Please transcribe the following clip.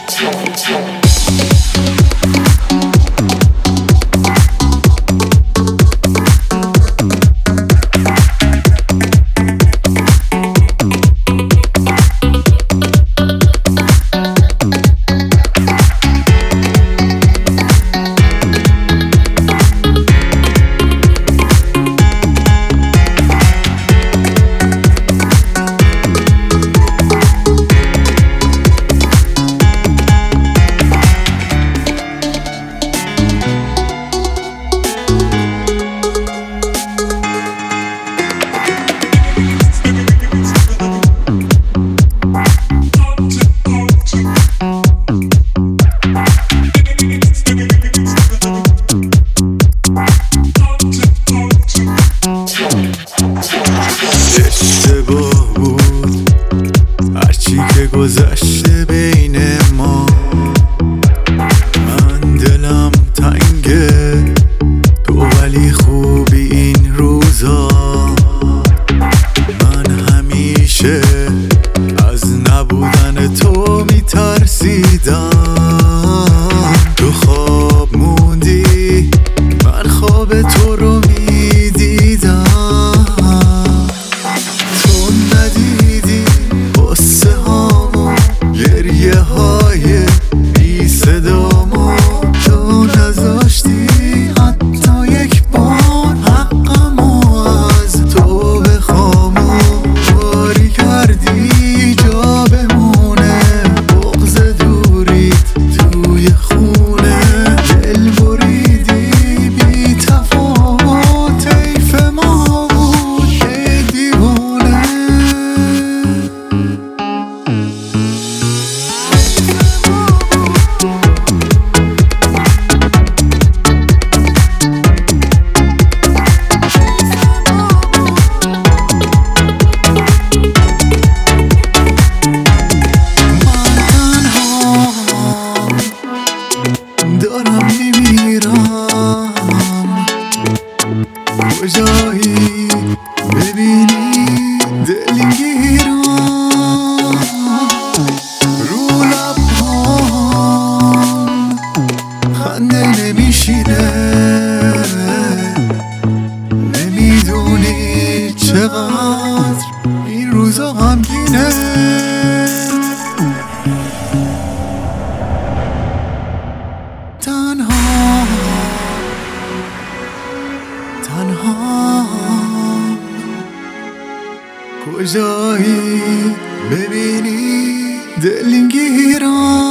اشتباه بود هرچی که گذشته بین ما. من دلم تنگه تو ولی خوبی این روزا. من همیشه از نبودن تو میترسیدم. تو خواب موندی من خواب تو رو میدیدم. تو ندیدی قصه هامو گریه های بی صدامو. تو نذاشتی حتی یک بار حقمو از تو بخوامو. کاری کردی جا بمونه بغض دوریت توی خونه. دل بریدی بی تفاوت حیف ما بود ای دیوانه. دارم میمیرم کجایی ببینی دلگیرم. رو لبهام خنده نمیشینه. نمیدونی چقدر این روزا غمگینه. تنها کجایی ببینی دلگیرم.